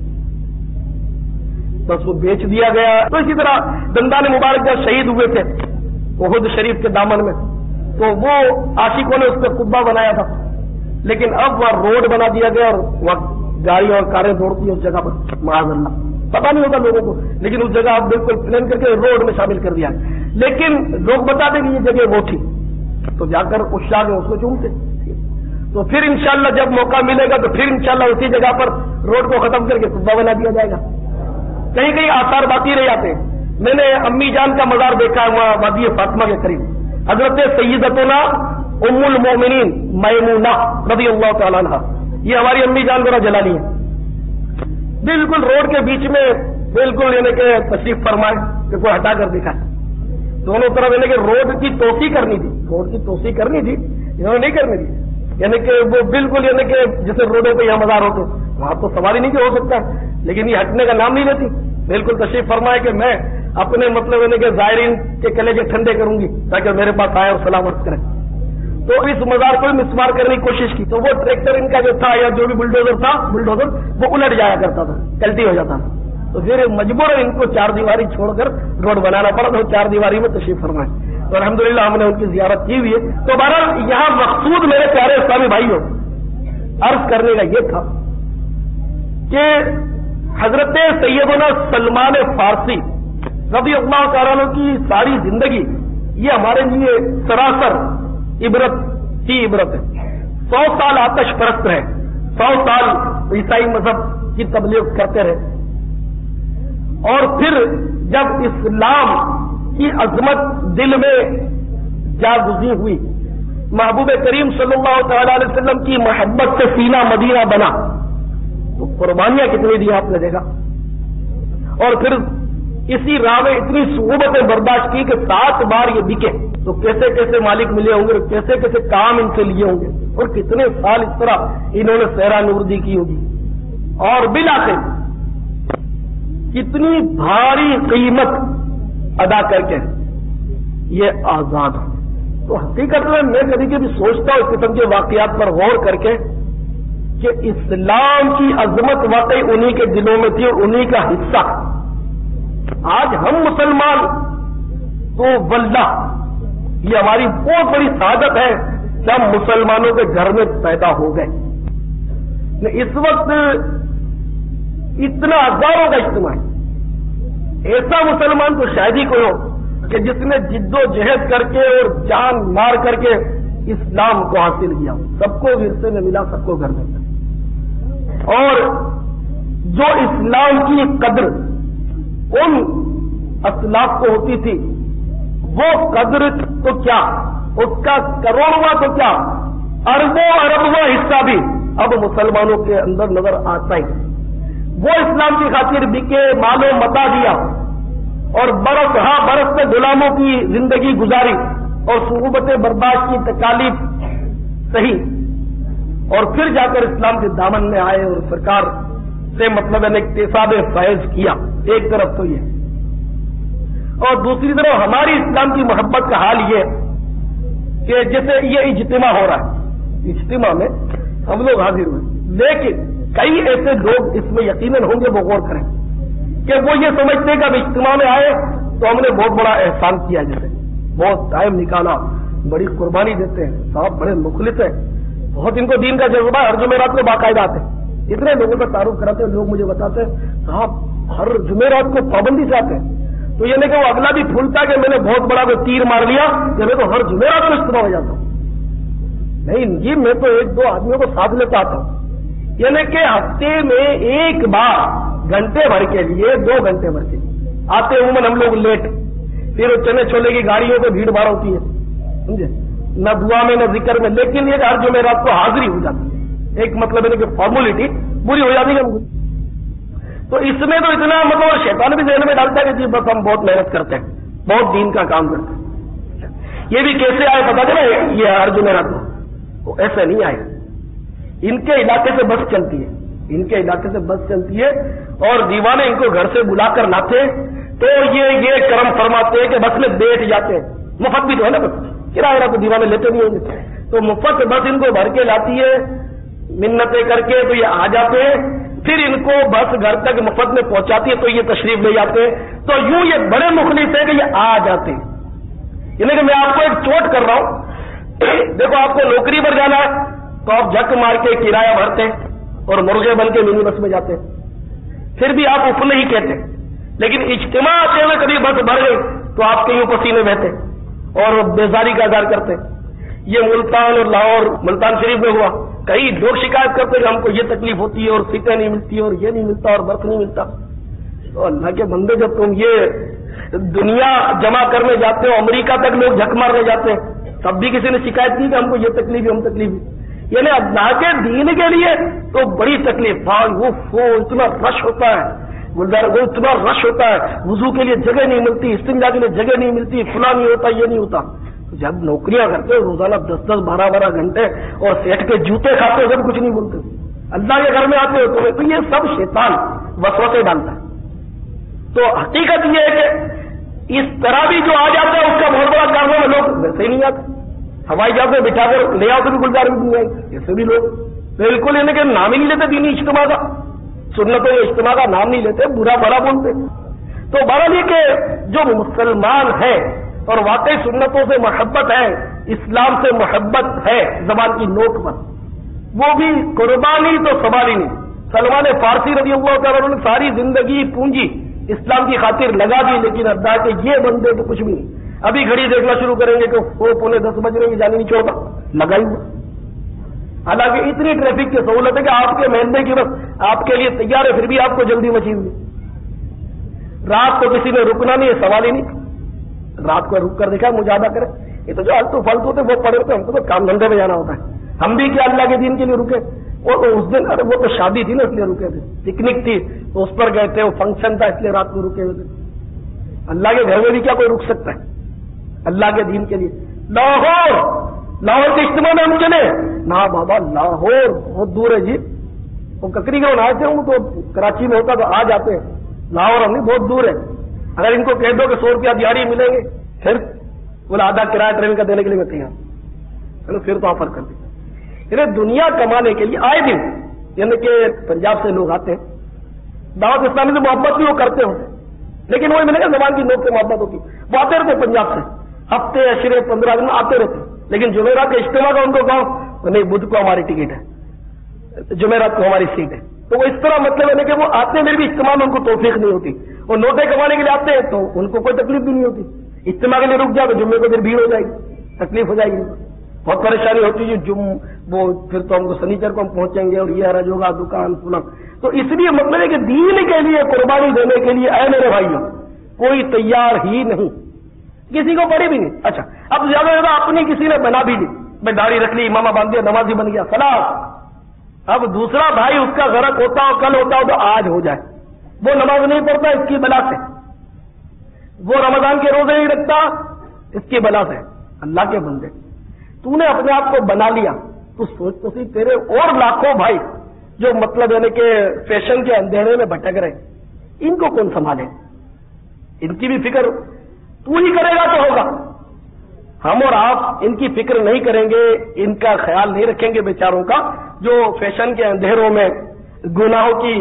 بس وہ بیچ دیا گیا۔ تو اسی طرح دندان مبارک جب شہید ہوئے تھے احد شریف کے دامن میں، تو وہ عاشقوں نے اس پہ قبہ بنایا تھا، لیکن اب وہاں روڈ بنا دیا گیا اور وہاں گاڑیاں اور کاریں دوڑتی ہیں اس جگہ پر، معاذ اللہ پتا نہیں ہوتا لوگوں کو، لیکن اس جگہ اب بالکل پلان کر کے روڈ میں شامل کر دیا، لیکن لوگ بتا دیں کہ یہ جگہ وہ تھی، تو جا کر اس شاہ میں اس کو چومتے۔ تو پھر انشاءاللہ جب موقع ملے گا تو پھر انشاءاللہ اسی جگہ پر روڈ کو ختم کر کے قبہ بنا دیا جائے گا۔ کہیں کہیں آثار باقی رہ جاتے ہیں۔ میں نے امی جان کا مزار دیکھا ہے وہاں وادی فاطمہ کے قریب، حضرت سیدتنا ام المومنین میمونہ رضی اللہ تعالیٰ عنہ، یہ ہماری امی جان ذرا جلالی ہے، بالکل روڈ کے بیچ میں، بالکل یعنی کہ تشریف فرمائے کہ کوئی ہٹا کر دکھائے، دونوں طرف یعنی کہ روڈ کی توسیع کرنی تھی، روڈ کی توسیع کرنی تھی، انہوں نے نہیں کرنی تھی، یعنی کہ وہ بالکل یعنی کہ جیسے روڈوں پہ یہاں مزار ہوتے وہاں تو سواری نہیں کہ ہو سکتا ہے، لیکن یہ ہٹنے کا نام نہیں لیتی، بالکل تشریف فرمائے کہ میں اپنے مطلب یعنی کہ زائرین کے کلیجے ٹھنڈے کروں گی تاکہ میرے پاس آئے اور سلام عرض کریں۔ تو اس مزار کو مسمار کرنے کی کوشش کی، تو وہ ٹریکٹر ان کا جو تھا یا جو بھی بلڈوزر تھا، بلڈوزر وہ الٹ جایا کرتا تھا، کلٹی ہو جاتا تھا، تو پھر مجبور ان کو 4 دیواری چھوڑ کر روڈ بنانا پڑا، تو 4 دیواری میں تشریف فرمائے، تو الحمدللہ ہم نے ان کی زیارت کی ہوئی ہے۔ تو بہرحال یہاں مقصود میرے پیارے اسلامی بھائیوں عرض کرنے کا یہ تھا کہ حضرت سیدنا سلمان فارسی رضی اللہ تعالیٰ عنہ کی ساری زندگی یہ ہمارے لیے سراسر عبرت کی عبرت ہے۔ 100 سال آتش پرست رہے، 100 سال عیسائی مذہب کی تبلیغ کرتے رہے، اور پھر جب اسلام کی عظمت دل میں جاگزی ہوئی، محبوب کریم صلی اللہ تعالی علیہ وسلم کی محبت سے سینہ مدینہ بنا، تو قربانیاں کتنی دی آپ نے دیکھا، اور پھر اسی راہ میں اتنی صعوبتیں برداشت کی کہ 7 بار یہ بکے، تو کیسے کیسے مالک ملے ہوں گے، کیسے کیسے کام ان سے لیے ہوں گے، اور کتنے سال اس طرح انہوں نے سہرا نوردی کی ہوگی، اور بالآخر کتنی بھاری قیمت ادا کر کے یہ آزاد ہو۔ تو حقیقت میں کبھی کبھی سوچتا ہوں اس قسم کے واقعات پر غور کر کے کہ اسلام کی عظمت واقعی انہی کے دلوں میں تھی اور انہی کا حصہ۔ آج ہم مسلمان تو واللہ یہ ہماری بہت بڑی سعادت ہے کہ ہم مسلمانوں کے گھر میں پیدا ہو گئے۔ اس وقت اتنا ہزاروں کا اجتماع ہے، ایسا مسلمان تو شاید ہی کوئی ہو کہ جس نے جد و جہد کر کے اور جان مار کر کے اسلام کو حاصل کیا، سب کو ورثے میں ملا، سب کو گھر میں ملا، اور جو اسلام کی قدر ان اسلاف کو ہوتی تھی وہ قدر تو کیا، اس کا کروڑواں تو کیا، اربوں اربواں حصہ بھی اب مسلمانوں کے اندر نظر آتا ہی۔ وہ اسلام کی خاطر بکے، مال و متا دیا، اور برس ہاں برس میں غلاموں کی زندگی گزاری اور صعوبتیں برداشت کی، تکالیف سہی، اور پھر جا کر اسلام کے دامن میں آئے اور سرکار سے مطلب اکتساب فیض کیا۔ ایک طرف تو یہ، اور دوسری طرف ہماری اسلام کی محبت کا حال یہ کہ جیسے یہ اجتماع ہو رہا ہے، اجتماع میں ہم لوگ حاضر ہوئے، لیکن کئی ایسے لوگ اس میں یقیناً ہوں گے، وہ غور کریں کہ وہ یہ سمجھتے کہ اب اجتماع میں آئے تو ہم نے بہت بڑا احسان کیا، جیسے بہت ٹائم نکالا، بڑی قربانی دیتے ہیں، صاحب بڑے مخلص ہیں، بہت ان کو دین کا جذبہ، ہر جمعرات کو باقاعدہ آتے ہیں۔ اتنے لوگوں کا تعارف کراتے ہیں، لوگ مجھے بتاتے ہیں صاحب ہر جمعرات کو پابندی سے آتے ہیں، تو یہ نہیں کہ وہ اگلا بھی پھولتا کہ میں نے بہت بڑا کوئی تیر مار لیا کہ میں تو ہر جمعرات کو اجتماع ہو جاتا ہوں، نہیں جی، میں تو 1-2 آدمیوں کو ساتھ لیتا آتا ہوں، یعنی کہ ہفتے میں ایک بار گھنٹے بھر کے لیے، 2 گھنٹے بھر کے لیے آتے، عموماً ہم لوگ لیٹ، پھر چنے چھولے کی گاڑیوں پہ بھیڑ بھاڑ ہوتی ہے، سمجھے، نہ دعا میں نہ ذکر میں، لیکن یہ ہر جمعرات کو حاضری ہو جاتی ہے، ایک مطلب ہے کہ فارمولیٹی پوری ہو جاتی ہے۔ تو اس میں تو اتنا مطلب شیطان بھی ذہن میں ڈالتا ہے کہ جی بس ہم بہت محنت کرتے ہیں، بہت دین کا کام کرتے ہیں، یہ بھی کیسے آئے پتا چلا، یہ ہر جمعرات کو، تو ایسے نہیں آئے، ان کے علاقے سے بس چلتی ہے، ان کے علاقے سے بس چلتی ہے اور دیوانے ان کو گھر سے بلا کر لاتے تو یہ کرم فرماتے ہیں کہ بس میں بیٹھ جاتے ہیں، مفت بھی تو ہے نا، بس کرایہ تو دیوانے لیتے نہیں ہوں گے، تو مفت بس ان کو بھر کے لاتی ہے منتیں کر کے، تو یہ آ جاتے ہیں، پھر ان کو بس گھر تک مفت میں پہنچاتی ہے تو یہ تشریف لے جاتے ہیں، تو یوں یہ بڑے مخلص ہیں کہ یہ آ جاتے ہیں۔ یعنی کہ میں آپ کو ایک چوٹ کر رہا ہوں، دیکھو آپ کو نوکری پر جانا ہے تو آپ جھک مار کے کرایہ بھرتے ہیں اور مرغے بن کے منی بس میں جاتے ہیں، پھر بھی آپ اس نہیں کہتے، لیکن اجتماع آتے ہوئے کبھی بس بھر گئی تو آپ کے یوں پسینے بہتے اور بیزاری کا اظہار کرتے۔ یہ ملتان اور لاہور ملتان شریف میں ہوا، کئی لوگ شکایت کرتے کہ ہم کو یہ تکلیف ہوتی ہے اور سیٹیں نہیں ملتی اور یہ نہیں ملتا اور برف نہیں ملتا۔ تو اللہ کے بندے جب تم یہ دنیا جمع کرنے جاتے ہو، امریکہ تک لوگ جھک مارنے جاتے ہیں، تب بھی کسی نے شکایت کی کہ ہم کو یہ تکلیف ہے ہم تکلیف ہے، یعنی اللہ کے دین کے لیے تو بڑی تکلیف، وہ اتنا رش ہوتا ہے، وہ اتنا رش ہوتا ہے، وضو کے لیے جگہ نہیں ملتی، استنجا کے لیے جگہ نہیں ملتی، فلاں نہیں ہوتا یہ نہیں ہوتا۔ جب نوکریاں کرتے ہو روزانہ 10-10 12-12 گھنٹے اور سیٹ کے جوتے کھاتے ہو، جب کچھ نہیں بولتے، اللہ کے گھر میں آتے ہو تو یہ سب شیطان وسوسے ڈالتا ہے۔ تو حقیقت یہ ہے کہ اس طرح بھی جو آ جاتا ہے اس کا بہت بڑا کام ہے، لوگ ویسے ہی نہیں آتے، ہوائی جہاز میں بٹھا کر لے آؤ تو بھی گلزار بھی نہیں آئے، ایسے بھی لوگ بالکل انہیں کہ نام ہی نہیں لیتے دینی اجتماع کا، سنتوں کے اجتماع کا نام نہیں لیتے، برا بھلا بولتے۔ تو بہرحال یہ کہ جو مسلمان ہے اور واقعی سنتوں سے محبت ہے، اسلام سے محبت ہے زبان کی نوک پر، وہ بھی قربانی تو سوال ہی نہیں۔ سلمان فارسی رضی اللہ تعالیٰ نے ساری زندگی پونجی اسلام کی خاطر لگا دی، لیکن اللہ کے یہ بندے تو کچھ بھی نہیں۔ ابھی گھڑی دیکھنا شروع کریں گے کہ 9:45 بج رہے ہیں، جانے نہیں چھوڑتا، لگائی ہوا۔ حالانکہ اتنی ٹریفک کی سہولت ہے کہ آپ کے محلے کی بس آپ کے لیے تیار ہے، پھر بھی آپ کو جلدی مچی ہوئی۔ رات کو کسی نے رکنا نہیں ہے، سوال ہی نہیں، رات کو رک کر دیکھا مجاہدہ کرے۔ یہ تو جو التو فالتو تھے وہ پڑے ہوتے، ہم کو تو کام دھندے میں جانا ہوتا ہے، ہم بھی کیا اللہ کے دین کے لیے رکے؟ اور اس دن ارے وہ تو شادی تھی نا اس لیے رکے تھے، پکنک تھی تو اس پر گئے تھے، وہ فنکشن تھا اس لیے رات کو رکے ہوئے تھے۔ اللہ کے گھر میں بھی کیا کوئی رک سکتا ہے اللہ کے دین کے لیے؟ لاہور کے اجتماع میں ہم چلے نہ بابا، لاہور بہت دور ہے جی، وہ ککری گراؤنڈ آئے تھے ہم تو کراچی میں ہوتا تو آ جاتے ہیں، لاہور ہم نہیں، بہت دور ہے۔ اگر ان کو کہہ دو کہ 100 روپیہ دیہڑی ملیں گے، پھر بولا آدھا کرایہ ٹرین کا دینے کے لیے میں تیار، چلو پھر تو آفر کر دیں۔ یعنی دنیا کمانے کے لیے آئے دن یعنی کہ پنجاب سے لوگ آتے ہیں، دعوت اسلامی سے محبت بھی وہ کرتے ہوتے، لیکن وہی ملے گا زبان کی نوک سے محبت ہوتی، وہ آتے رہتے پنجاب سے، ہفتے عشرے 15 دن آتے رہتے، لیکن جمعرات کے اجتماع کا ان کو کہو نہیں، بدھ کو ہماری ٹکٹ ہے، جمعرات کو ہماری سیٹ ہے، تو وہ اس طرح مطلب ہے کہ وہ آتے میرے بھی اجتماع میں ان کو توفیق نہیں ہوتی، وہ نوٹیں کمانے کے لیے آتے ہیں تو ان کو کوئی تکلیف بھی نہیں ہوتی، اجتماع کے لیے رک جاؤ تو جمعے کو پھر بھیڑ ہو جائے گی، تکلیف ہو جائے گی، بہت پریشانی ہوتی ہے، وہ پھر تو ہم کو سنیچر کو ہم پہنچیں گے اور یہ حرج ہوگا دکان فلاں۔ تو اس لیے مطلب ہے کہ دین کے لیے قربانی دینے کے لیے اے میرے بھائیوں کوئی تیار ہی نہیں، کسی کو پڑی بھی نہیں۔ اچھا اب زیادہ سے زیادہ اپنی کسی نے بنا بھی لی، میں داڑھی رکھ لی، امامہ باندھ دیا، نمازی بن گیا، خلاص۔ اب دوسرا بھائی اس کا غرق ہوتا ہو، کل ہوتا ہو تو آج ہو جائے، وہ نماز نہیں پڑھتا اس کی بلا سے، وہ رمضان کے روزے نہیں رکھتا اس کی بلا سے۔ اللہ کے بندے تو نے اپنے آپ کو بنا لیا، تو سوچ تو سی تیرے اور لاکھوں بھائی جو مطلب یعنی کہ فیشن کے اندھیرے میں بھٹک رہے، ان کو کون سنبھالے؟ ان کی بھی فکر تو ہی کرے گا تو ہوگا، ہم اور آپ ان کی فکر نہیں کریں گے، ان کا خیال نہیں رکھیں گے بیچاروں کا، جو فیشن کے اندھیروں میں گناہوں کی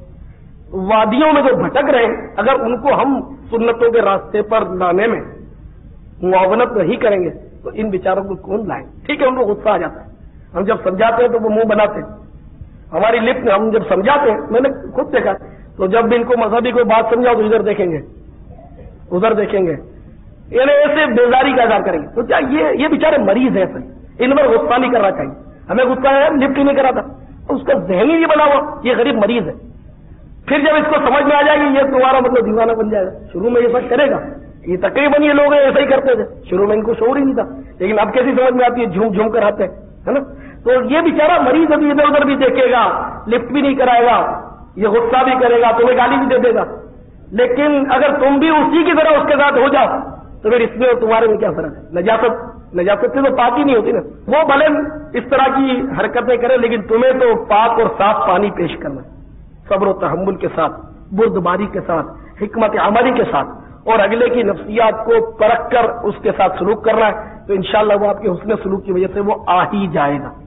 وادیوں میں جو بھٹک رہے ہیں، اگر ان کو ہم سنتوں کے راستے پر لانے میں معاونت نہیں کریں گے تو ان بیچاروں کو کون لائیں؟ ٹھیک ہے ان کو غصہ آ جاتا ہے، ہم جب سمجھاتے ہیں تو وہ منہ بناتے ہیں، ہماری لپ میں ہم جب سمجھاتے ہیں، میں نے خود دیکھا، تو جب بھی ان کو مذہبی کوئی بات سمجھاؤ تو ادھر دیکھیں گے ادھر دیکھیں گے، یعنی ایسے بیزاری کا اظہار کریں گے۔ تو کیا یہ بیچارے مریض ہیں؟ ان پر غصہ نہیں کرنا چاہیے، ہمیں غصہ ہے لفٹ ہی نہیں کرا تھا، اس کا ذہن ہی نہیں بنا ہوا، یہ غریب مریض ہے۔ پھر جب اس کو سمجھ میں آ جائے گی یہ تمہارا مطلب دیوانہ بن جائے گا، شروع میں یہ سب کرے گا، یہ تقریباً یہ لوگ ایسا ہی کرتے تھے، شروع میں ان کو شعور ہی نہیں تھا، لیکن اب کیسی سمجھ میں آتی ہے، جھوم جھوم کر آتے ہیں، ہے نا؟ تو یہ بیچارہ مریض ابھی ادھر ادھر بھی دیکھے گا، لفٹ بھی نہیں کرائے گا، یہ غصہ بھی کرے گا، تمہیں گالی بھی دے دے گا، لیکن اگر تم بھی اسی کی طرح اس کے ساتھ ہو جاؤ تو پھر اس میں اور تمہارے میں کیا فرق ہے؟ نجاست نجاست تو پاک ہی نہیں ہوتی نا. وہ بھلے اس طرح کی حرکتیں کرے لیکن تمہیں تو پاک اور صاف پانی پیش کرنا ہے, صبر و تحمل کے ساتھ, بردباری کے ساتھ, حکمت عملی کے ساتھ, اور اگلے کی نفسیات کو پرکھ کر اس کے ساتھ سلوک کرنا ہے. تو انشاءاللہ وہ آپ کے حسن سلوک کی وجہ سے وہ آ ہی جائے گا.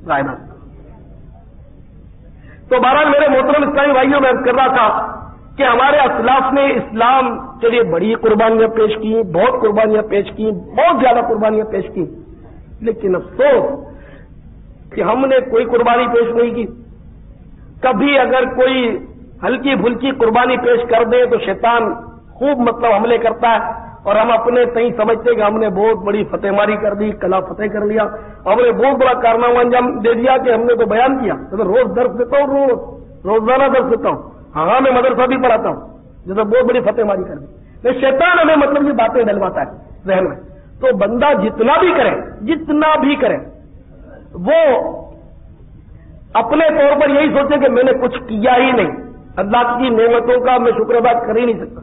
تو بہرحال میرے محترم اسلامی بھائیوں میں کر رہا تھا کہ ہمارے اسلاف نے اسلام کے لیے بڑی قربانیاں پیش کی, بہت قربانیاں پیش کی, بہت زیادہ قربانیاں پیش کی, لیکن افسوس کہ ہم نے کوئی قربانی پیش نہیں کی. کبھی اگر کوئی ہلکی پھلکی قربانی پیش کر دے تو شیطان خوب حملے کرتا ہے, اور ہم اپنے تئیں سمجھتے کہ ہم نے بہت بڑی فتح ماری کر دی, کلا فتح کر لیا, ہم نے بہت بڑا کارنامہ انجام دے دیا کہ ہم نے تو بیان کیا. تو روز درس دیتا ہوں, روزانہ درس دیتا ہوں, ہاں میں مدرسہ بھی پڑھاتا ہوں, جیسے بہت بڑی فتح ماری کر دی. شیطان ہمیں یہ باتیں ڈلواتا ہے ذہن میں. تو بندہ جتنا بھی کرے وہ اپنے طور پر یہی سوچے کہ میں نے کچھ کیا ہی نہیں, اللہ کی نعمتوں کا میں شکر ادا کر ہی نہیں سکتا.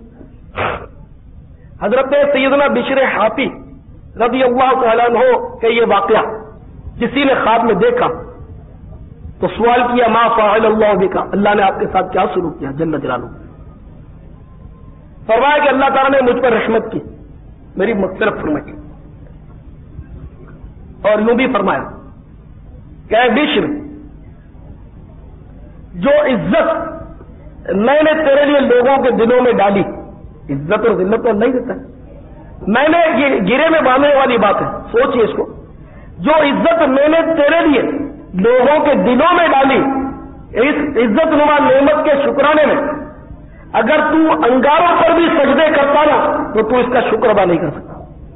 حضرت سیدنا بشر حافی رضی اللہ تعالیٰ عنہ کہ یہ واقعہ کسی نے خواب میں دیکھا تو سوال کیا ما فعل اللہ بک, اللہ نے آپ کے ساتھ کیا سلوک کیا جل جلالہ. فرمایا کہ اللہ تعالیٰ نے مجھ پر رحمت کی, میری مغفرت فرمائی, اور یوں بھی فرمایا کہ اے بشر, جو عزت میں نے تیرے لیے لوگوں کے دلوں میں ڈالی, عزت اور ذلت تو اللہ ہی دیتا ہے, میں نے یہ گرے میں باندھنے والی بات ہے, سوچئے اس کو. جو عزت میں نے تیرے لیے لوگوں کے دلوں میں ڈالی, اس عزت نما نعمت کے شکرانے میں اگر تو انگاروں پر بھی سجدے کرتا نا تو اس کا شکر ادا نہیں کر سکتا.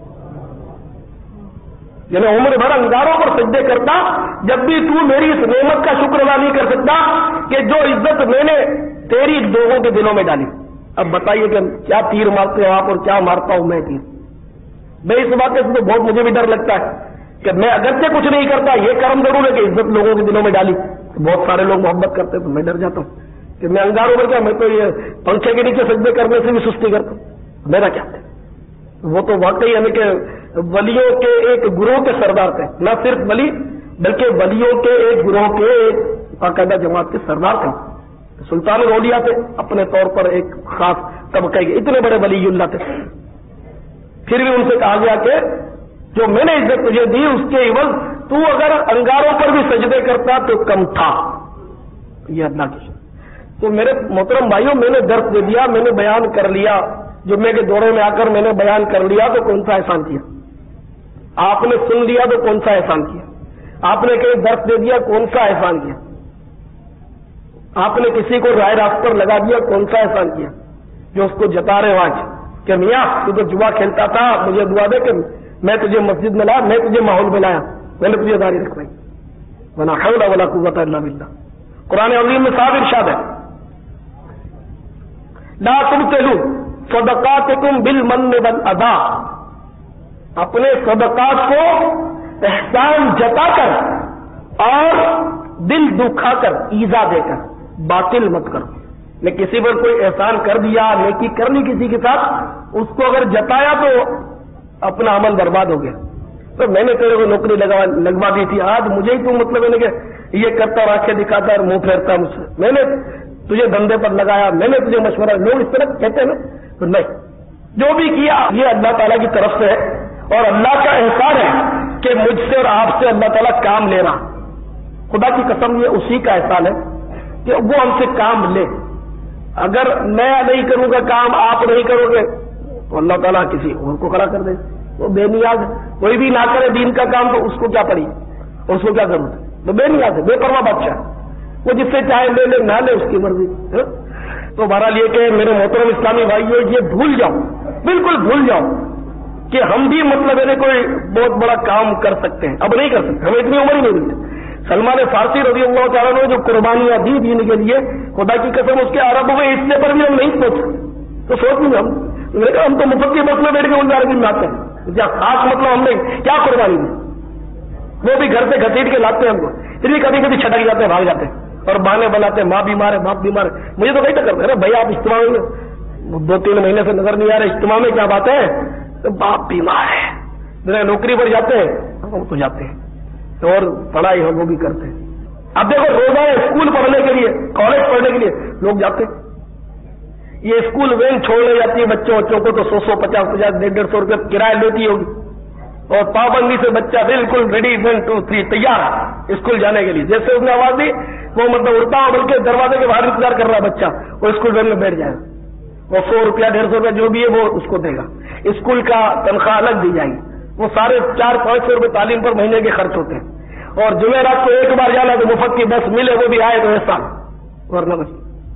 یعنی عمر بھر انگاروں پر سجدے کرتا, جب بھی تو میری اس نعمت کا شکر ادا نہیں کر سکتا کہ جو عزت میں نے تیری لوگوں کے دلوں میں ڈالی. اب بتائیے کہ کیا تیر مارتے ہو آپ اور کیا مارتا ہوں میں تیر. میں اس بات سے تو بہت مجھے بھی ڈر لگتا ہے کہ میں اگرچہ کچھ نہیں کرتا, یہ کرم ضرور ہے کہ عزت لوگوں کے دلوں میں ڈالی. بہت سارے لوگ محبت کرتے ہیں تو میں ڈر جاتا ہوں کہ میں انگاروں میں کیا, میں تو یہ پنکھے کے نیچے سجدے کرنے سے بھی سستی کرتا ہوں. میرا کیا ہے, وہ تو واقعی یعنی کہ ولیوں کے ایک گروہ کے سردار تھے, نہ صرف ولی بلکہ ولیوں کے ایک گروہ کے ایک باقاعدہ جماعت کے سردار تھے. سلطان الاولیاء تھے, اپنے طور پر ایک خاص طبقے کے اتنے بڑے ولی اللہ تھے. پھر بھی ان سے کہا گیا کہ جو میں نے عزت تجھے دی اس کے عوض تو اگر انگاروں پر بھی سجدے کرتا تو کم تھا. یہ اللہ کی. تو میرے محترم بھائیوں, میں نے درس دے دیا, میں نے بیان کر لیا, جمعے کے دورے میں آ کر میں نے بیان کر لیا تو کون سا احسان کیا. آپ نے سن لیا تو کون سا احسان کیا. آپ نے کہیں درس دے دیا, کون سا احسان کیا. آپ نے کسی کو رائے راست پر لگا دیا, کون سا احسان کیا. جو اس کو جتا رہے آج کہ میاں تو جوا کھیلتا تھا, مجھے دعا دے کہ میں تجھے مسجد میں لایا, میں تجھے ماحول میں لایا, میں نے تجھے داری رکھوائی. ولا حول ولا قوت الا باللہ. قرآن عظیم میں صاحب ارشاد ہے لا تبطلوا صدقاتکم بالمن والاذى, اپنے صدقات کو احسان جتا کر اور دل دکھا کر, ایذا دے کر باطل مت کرو. نے کسی پر کوئی احسان کر دیا, نیکی کر لی کسی کے ساتھ, اس کو اگر جتایا تو اپنا عمل برباد ہو گیا. تو میں نے تیرے کو نوکری لگوا دی تھی, آج مجھے ہی تو مطلب ہے کہ یہ کرتا اور آنکھیں دکھاتا اور منہ پھیرتا مجھ سے, میں نے تجھے دھندے پر لگایا, میں نے تجھے مشورہ. لوگ اس طرح کہتے ہیں نا. تو نہیں, جو بھی کیا یہ اللہ تعالیٰ کی طرف سے ہے, اور اللہ کا احسان ہے کہ مجھ سے اور آپ سے اللہ تعالیٰ کام لے رہا. خدا کی قسم یہ اسی کا احسان ہے کہ وہ ہم سے کام لے. اگر میں نہیں کروں گا کام, آپ نہیں کرو گے تو اللہ تعالیٰ کسی اور کو کھڑا کر دے. وہ بے نیاز ہے, کوئی بھی نہ کرے دین کا کام تو اس کو کیا پڑی, اور اس کو کیا ضرورت ہے. تو بے نیاز ہے, بے پرواہ بادشاہ, وہ جس سے چاہے لے لے, نہ لے, اس کی مرضی. تو بہرحال یہ کہ میرے محترم اسلامی بھائیوں, یہ بھول جاؤ, بالکل بھول جاؤ کہ ہم بھی مطلب ہے کوئی بہت بڑا کام کر سکتے ہیں. اب نہیں کر سکتے, ہمیں اتنی عمر ہی نہیں ملتی. سلمان فارسی رضی اللہ تعالیٰ نے جو قربانیاں دی دین کے لیے, خدا کی قسم اس کے عرب ہوئے حصے پر بھی ہم نہیں پہنچے. تو سوچ لیں ہم تو مفت کے بس میں بیٹھ کے ان جارگی میں آتے ہیں, جہاں خاص مطلب ہم نے کیا قربانی دی, وہ بھی گھر سے گھسیٹ کے لاتے ہیں ہم کو. پھر بھی کبھی کبھی چھٹک جاتے ہیں, بھاگ جاتے ہیں اور بہانے بناتے ہیں, ماں بیمار ہے, باپ بیمار ہے. مجھے تو وہی ٹکر کرتے ہیں, بھائی آپ اجتماع میں 2-3 مہینے سے نظر نہیں آ رہے, اجتماع میں کیا بات ہے, تو باپ بیمار ہے, دنیا نوکری پر جاتے ہیں ہم تو جاتے ہیں اور پڑھائی ہم وہ بھی کرتے ہیں. اب دیکھو روزانہ اسکول پڑھنے کے لیے کالج پڑھنے کے لیے لوگ جاتے ہیں. یہ اسکول وین چھوڑنے جاتی ہے بچوں کو تو 100 50 150 روپے کرایہ لیتی ہوگی اور پابندی سے بچہ بالکل ریڈی 1 2 3 تیار اسکول جانے کے لیے. جیسے اس نے آواز دی وہ مطلب اڑتا ہو بلکہ دروازے کے باہر انتظار کر رہا ہے بچہ وہ اسکول وین میں بیٹھ جائے. وہ 100 روپیہ 150 روپیہ جو بھی ہے وہ اس کو دے گا. اسکول کا تنخواہ الگ دی جائے گی. وہ سارے 400-500 روپے تعلیم پر مہینے کے خرچ ہوتے ہیں. اور جمعرات کو ایک بار جانا تو مفت کی بس ملے وہ بھی آئے تو ایسا ورنہ بس.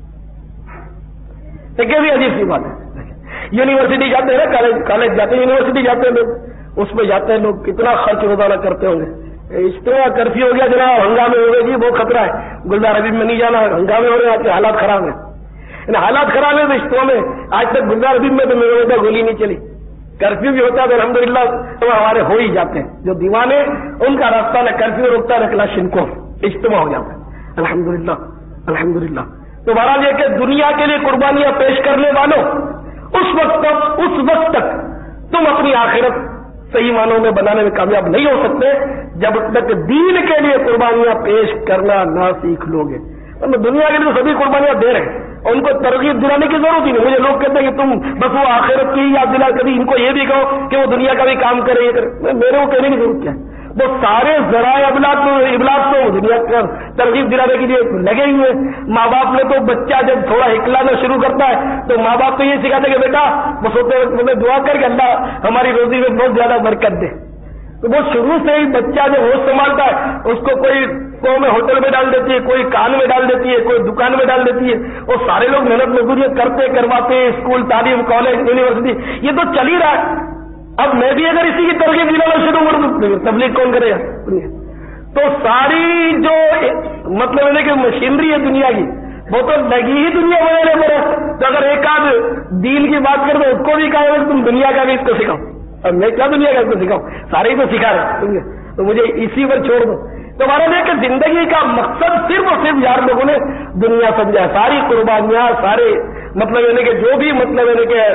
دیکھیے بھی عجیب سی بات ہے. یونیورسٹی جاتے ہیں نا کالج جاتے ہیں یونیورسٹی جاتے ہیں لوگ اس میں جاتے ہیں لوگ کتنا خرچ روزانہ کرتے ہوں گے. اجتماع کرفیو ہو گیا جناب ہنگامے ہو گئے جی بہت خطرہ ہے گلزار حبیب میں نہیں جانا ہنگامے ہو رہے ہیں آپ کے حالات خراب ہیں. حالات خراب ہے تو اجتماع میں آج تک گلزار حبیب میں تو میرے وجہ گولی نہیں چلی. کرفیو بھی ہوتا ہے تو الحمدللہ تو ہمارے ہو ہی جاتے ہیں. جو دیوانے ان کا راستہ نہ کرفیو روکتا نہ کلاشن کو اجتماع ہو جاتا ہے الحمدللہ الحمدللہ. تو بہرحال یہ کہ دنیا کے لیے قربانیاں پیش کرنے والوں اس وقت تک تم اپنی آخرت صحیح معنوں میں بنانے میں کامیاب نہیں ہو سکتے جب تک دین کے لیے قربانیاں پیش کرنا نہ سیکھ لو گے. دنیا کے لیے سبھی قربانیاں دے رہے ہیں اور ان کو ترغیب دلانے کی ضرورت ہی نہیں. مجھے لوگ کہتے ہیں کہ تم بس وہ آخرت کی یاد دلا کبھی ان کو یہ بھی کہو کہ وہ دنیا کا بھی کام کرے یہ کرے. میرے کو کہنے کی ضرورت کیا ہے. وہ سارے ذرائع ابلاغ تو دنیا کا ترغیب دلانے کے لیے لگے ہوئے. ماں باپ نے تو بچہ جب تھوڑا ہکلانا شروع کرتا ہے تو ماں باپ تو یہ سکھاتے کہ بیٹا وہ سوتے وقت دعا کر کے اللہ ہماری روزی میں بہت زیادہ برکت دے. تو وہ شروع سے ہی بچہ جو ہوش سنبھالتا ہے اس کو کوئی میں ہوٹل میں ڈال دیتی ہے کوئی کان میں ڈال دیتی ہے کوئی دکان میں ڈال دیتی ہے. وہ سارے لوگ محنت مزدوری کرتے کرواتے اسکول تعلیم کالج یونیورسٹی یہ تو چل ہی رہا ہے. اب میں بھی اگر اسی کی ترغیب دلانا شروع کر دوں تبلیغ کون کرے گا. تو ساری جو مطلب ہے کہ مشینری ہے دنیا کی وہ تو لگی ہی دنیا بنانے پر ہے. تو اگر ایک آدھ دین کی بات کر دو اس کو بھی کہا تم دنیا کا بھی اس کو سکھاؤ. اب میں کیا دنیا کا اس کو سکھاؤں سارے ہی تو سکھا رہے تو مجھے اسی پر چھوڑ دو. تو ہمارا یہ کہ زندگی کا مقصد صرف اور صرف یار لوگوں نے دنیا سمجھا ہے. ساری قربانیاں سارے مطلب یعنی کہ جو بھی مطلب یعنی کہ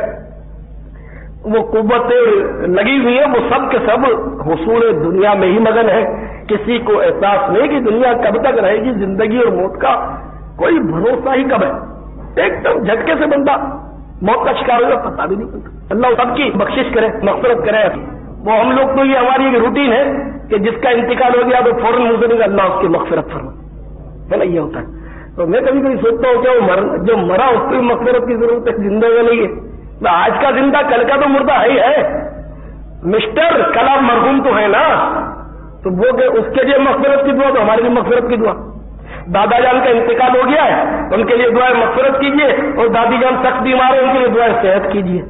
وہ قوتیں لگی ہوئی ہیں وہ سب کے سب حصول دنیا میں ہی مگن ہے. کسی کو احساس نہیں کہ دنیا کب تک رہے گی. زندگی اور موت کا کوئی بھروسہ ہی کب ہے. ایک دم جھٹکے سے بندہ موت کا شکار ہوگا پتہ بھی نہیں چلتا. اللہ سب کی بخشش کرے مغفرت کرے. وہ ہم لوگ تو یہ ہماری ایک روٹین ہے کہ جس کا انتقال ہو گیا تو فوراً منہ سے نہیں اللہ اس کی مغفرت فرما ہے نا. یہ ہوتا ہے. تو میں کبھی کبھی سوچتا ہوں کہ جو مرا اس کو مغفرت کی ضرورت ہے زندہ میں نہیں ہے. آج کا زندہ کل کا تو مردہ ہے ہی ہے. مسٹر کل آپ مرحوم تو ہے نا تو وہ کہ اس کے لیے مغفرت کی دعا تو ہمارے لیے مغفرت کی دعا. دادا جان کا انتقال ہو گیا ہے ان کے لیے دعائیں مغفرت کیجیے اور دادی جان سخت بیمار ہے ان کے لیے دعائیں صحت کیجیے.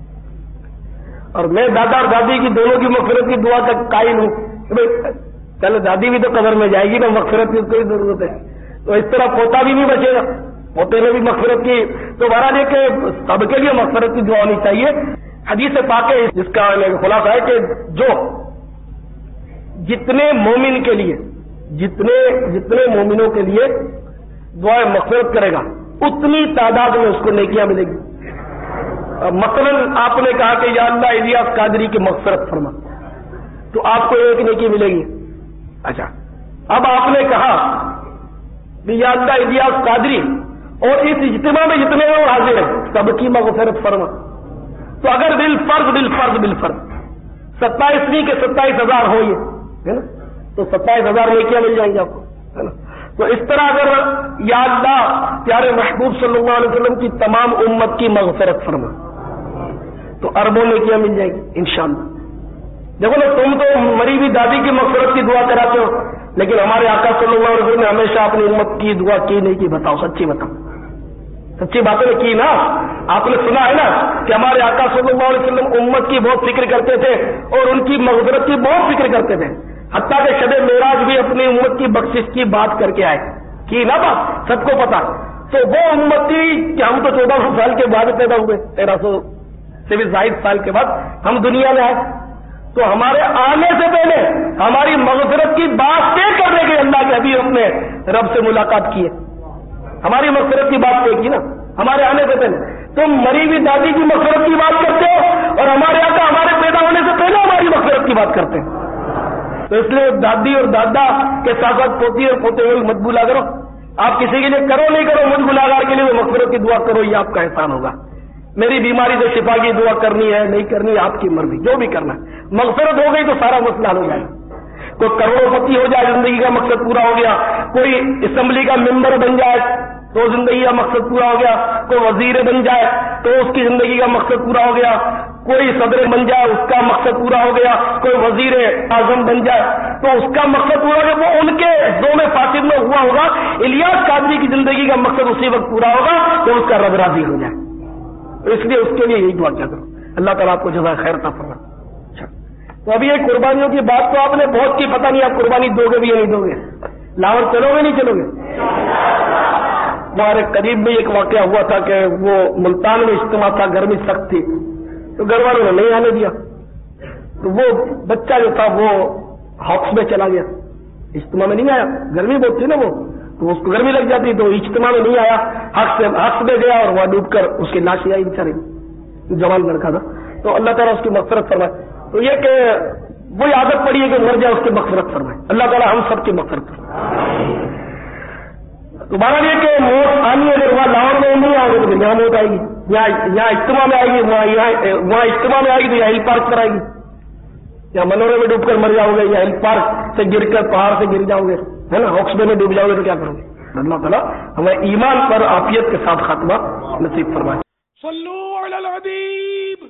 اور میں دادا اور دادی کی دونوں کی مغفرت کی دعا کا قائل ہوں. چلو دادی بھی تو قبر میں جائے گی نا مغفرت کی اس کو بھی ضرورت ہے. تو اس طرح پوتا بھی نہیں بچے گا پوتے نے بھی مغفرت کی. تو بہرحال یہ کہ سب کے لیے مغفرت کی دعا ہونی چاہیے. حدیث پاک ہے جس کا خلاصہ ہے کہ جو جتنے مومن کے لیے جتنے مومنوں کے لیے دعائیں مغفرت کرے گا اتنی تعداد میں اس کو نیکیاں ملے گی. مثلا آپ نے کہا کہ یا اللہ الیاس قادری کی مغفرت فرما تو آپ کو ایک نیکی ملے گی. اچھا اب آپ نے کہا کہ یا اللہ الیاس قادری اور اس اجتماع میں جتنے لوگ حاضر ہیں سب کی مغفرت فرما تو اگر بالفرض 27 کے 27,000 ہو یہ ہے نا تو 27,000 نیکیاں مل جائیں گی آپ کو ہے نا. تو اس طرح اگر یا اللہ پیارے محبوب صلی اللہ علیہ وسلم کی تمام امت کی مغفرت فرما تو اربوں نیکیاں مل جائیں گی انشاءاللہ. دیکھو نا تم تو مری بھی دادی کی مغفرت کی دعا کراتے ہو لیکن ہمارے آقا صلی اللہ علیہ وسلم نے ہمیشہ اپنی امت کی دعا کی نہیں کی. بتاؤ سچی بتاؤ سچی باتیں نے کی نا. آپ نے سنا ہے نا کہ ہمارے آقا صلی اللہ علیہ وسلم امت کی بہت فکر کرتے تھے اور ان کی مغفرت کی بہت فکر کرتے تھے. حتیٰ کہ شب معراج بھی اپنی امت کی بخشش کی بات کر کے آئے کی نا بات سب کو پتا. تو وہ امتی کہ ہم تو 1400 سال کے بعد پیدا ہوئے 1300 سے بھی زائد سال کے بعد ہم دنیا میں آئے تو ہمارے آنے سے پہلے ہماری مغفرت کی بات طے کرنے کے اللہ کے حبیب اپنے رب سے ملاقات کی ہے. ہماری مغفرت کی بات طے کی نا ہمارے آنے سے پہلے. تم مری ہوئی دادی کی مغفرت کی بات کرتے ہو اور ہمارے آقا ہمارے پیدا ہونے سے پہلے ہماری کی مغفرت کی بات کرتے ہیں. تو اس لیے دادی اور دادا کے ساتھ ساتھ پوتی اور پوتے ہوئے مت بھولا کرو. آپ کسی کے لیے کرو نہیں کرو، مجھ گناہگار کے لیے وہ مغفرت کی دعا کرو، یہ آپ کا احسان ہوگا. میری بیماری سے شفا کی دعا کرنی ہے نہیں کرنی ہے آپ کی مرضی، جو بھی کرنا ہے. مغفرت ہو گئی تو سارا مسئلہ حل ہو جائے. کوئی کروڑوں پتی ہو جائے زندگی کا مقصد پورا ہو گیا، کوئی اسمبلی کا ممبر بن جائے تو زندگی کا مقصد پورا ہو گیا، کوئی وزیر بن جائے تو اس کی زندگی کا مقصد پورا ہو گیا، کوئی صدر بن جائے اس کا مقصد پورا ہو گیا، کوئی وزیر اعظم بن جائے تو اس کا مقصد پورا ہو گیا. وہ ان کے دو میں فاسد میں ہوا ہوگا. الیاس قادری کی زندگی کا مقصد اسی وقت پورا ہوگا جب اس کا رب راضی ہو جائے. تو اس لیے اس کے لیے یہی دعا کیا کرو. اللہ تعالیٰ آپ کو جزائے خیر عطا فرمائے. تو ابھی یہ قربانیوں کی بات تو آپ نے بہت کی، پتہ نہیں آپ قربانی دو گے بھی یا نہیں دو گے. لاہور چلو گے نہیں چلو گے؟ ہمارے قریب میں ایک واقعہ ہوا تھا کہ وہ ملتان میں اجتماع تھا، گرمی سخت تھی تو گھر والوں نے نہیں آنے دیا. تو وہ بچہ جو تھا وہ ہاکس میں چلا گیا، اجتماع میں نہیں آیا. گرمی بہت تھی نا وہ، تو اس کو گرمی لگ جاتی تو اجتماع میں نہیں آیا. ہاکس میں گیا اور وہاں ڈوب کر اس کی لاش آئی بیچارے، جوان لڑکا تھا. تو اللہ تعالیٰ اس کی مغفرت فرمائے. تو یہ کہ وہی عادت پڑی ہے کہ مر جائے اس کی مغفرت فرمائے. اللہ تعالیٰ ہم سب کی مغفرت فرمائے. تمہارا یہ کہ موت آنی ہے، اگر وہاں لاہور میں نہیں آؤ گے تو یہاں موت آئے گی، یہاں اجتماع میں آئے گی، وہاں اجتماع میں آئے گی تو یہاں ہل پارک پر آئے گی، یا منورے میں ڈوب کر مر جاؤ گے، یا ہل پارک سے گر کر پہاڑ سے گر جاؤ گے، ہے نا، ہاکسبے میں ڈوب جاؤ گے تو کیا کرو گے. اللہ تعالیٰ ہمیں ایمان پر عافیت کے ساتھ خاتمہ نصیب فرمائے. صلو علی الحبیب.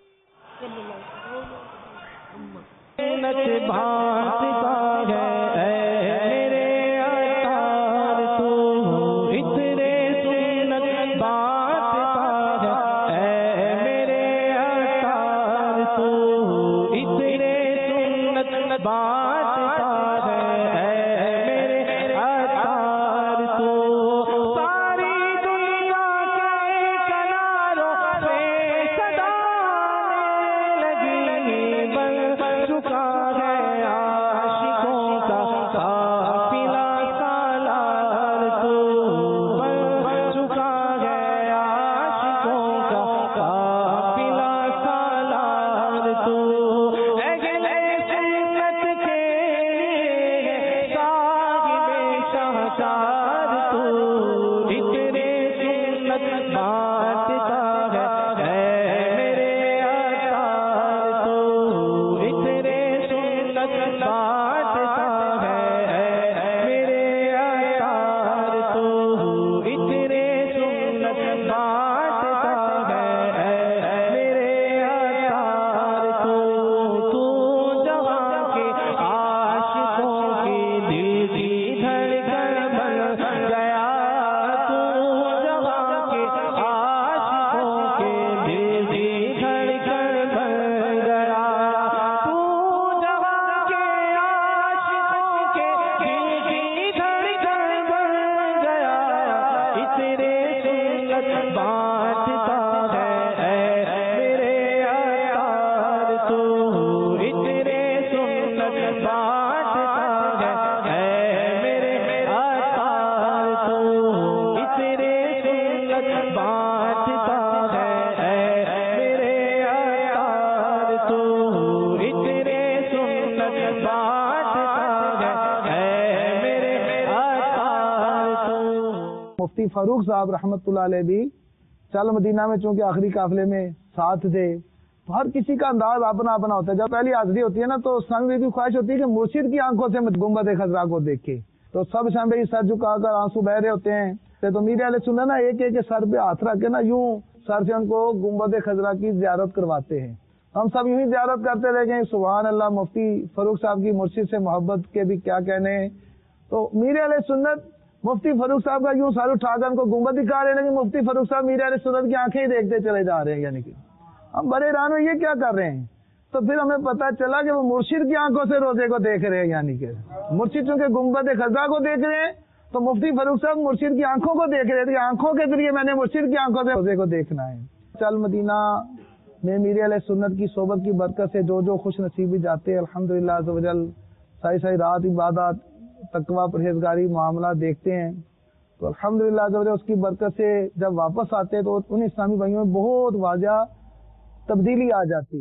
مفتی فاروق صاحب رحمت اللہ علیہ بھی چل مدینہ میں چونکہ آخری قافلے میں ساتھ تھے تو ہر کسی کا انداز اپنا اپنا ہوتا ہے. جب پہلی حاضری ہوتی ہے نا تو سنگ بھی خواہش ہوتی ہے کہ مرشد کی آنکھوں سے گنبد خضرا کو دیکھے. تو سب شام سر جھکا کر آنسو بہ رہے ہوتے ہیں. تو میرے والے سننا نا ایک ایک سر پہ ہاتھ رکھ کے نا یوں سر سے ان کو گنبد خضرا کی زیارت کرواتے ہیں. ہم سب یوں ہی زیارت کرتے رہ گئے. سبحان اللہ. مفتی فاروق صاحب کی مرشد سے محبت کے بھی کیا کہنے. تو میرے والے سنت مفتی فاروق صاحب کا یوں سر اٹھا کر ان کو گنبد دکھا رہے ہیں کہ مفتی فاروق صاحب میرے والے سنت کی آنکھیں ہی دیکھتے چلے جا رہے ہیں. یعنی کہ ہم بڑے حیران ہوئے یہ کیا کر رہے ہیں. تو پھر ہمیں پتا چلا کہ وہ مرشد کی آنکھوں سے روزے کو دیکھ رہے ہیں. یعنی کہ مرشد چونکہ گنبد خضرا کو دیکھ رہے ہیں تو مفتی فاروق صاحب مرشد کی آنکھوں کو دیکھ رہے تھے. آنکھوں کے ذریعے میں نے مرشد کی آنکھوں سے روزے کو دیکھنا ہے. چل مدینہ میں میرے علیہ سنت کی صحبت کی برکت سے جو خوش نصیبی جاتے ہیں الحمدللہ عز و جل ساری رات عبادات تقوی پرہیزگاری معاملات دیکھتے ہیں. تو الحمدللہ عز و جل اس کی برکت سے جب واپس آتے ہیں تو ان اسلامی بھائیوں میں بہت واضح تبدیلی آ جاتی ہے.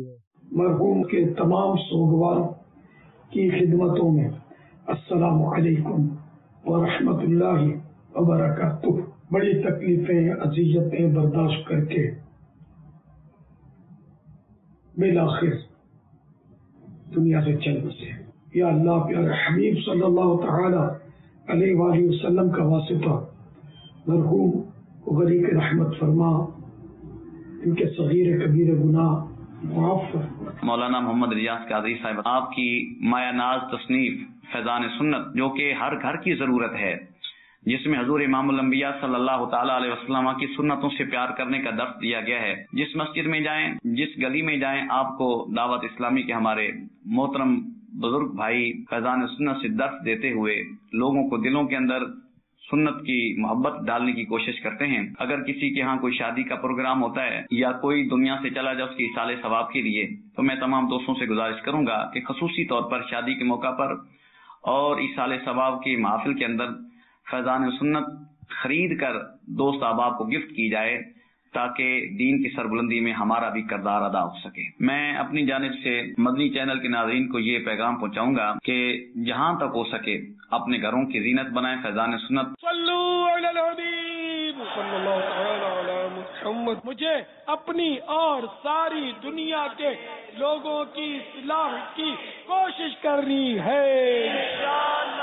مرحوم کے تمام سوگواروں کی خدمتوں میں السلام علیکم ورحمۃ اللہ وبرکاتہ۔ بڑی تکلیفیں اذیتیں برداشت کر کے بالآخر دنیا سے چل بسے۔ یا اللہ پیارے حبیب صلی اللہ تعالی علیہ وآلہ وسلم کا واسطہ مرحوم کو غریق رحمت فرما، ان کے صغیر کبیر گناہ معاف فرما۔ مولانا محمد ریاض قادری صاحب، آپ کی مایہ ناز تصنیف فیضان سنت، جو کہ ہر گھر کی ضرورت ہے، جس میں حضور امام الانبیاء صلی اللہ تعالی علیہ وسلم کی سنتوں سے پیار کرنے کا درس دیا گیا ہے۔ جس مسجد میں جائیں، جس گلی میں جائیں، آپ کو دعوت اسلامی کے ہمارے محترم بزرگ بھائی فیضان سنت سے درس دیتے ہوئے لوگوں کو دلوں کے اندر سنت کی محبت ڈالنے کی کوشش کرتے ہیں۔ اگر کسی کے ہاں کوئی شادی کا پروگرام ہوتا ہے یا کوئی دنیا سے چلا جائے اس کی ایصال ثواب کے لیے، تو میں تمام دوستوں سے گزارش کروں گا کہ خصوصی طور پر شادی کے موقع پر اور ایصال ثواب کی محافل کے اندر فیضان سنت خرید کر دوست احباب کو گفٹ کی جائے، تاکہ دین کی سربلندی میں ہمارا بھی کردار ادا ہو سکے۔ میں اپنی جانب سے مدنی چینل کے ناظرین کو یہ پیغام پہنچاؤں گا کہ جہاں تک ہو سکے اپنے گھروں کی زینت بنائیں۔ فیضان سنت صلو علی الحبیب صلی اللہ تعالی علی محمد۔ مجھے اپنی اور ساری دنیا کے لوگوں کی اصلاح کی کوشش کرنی ہے۔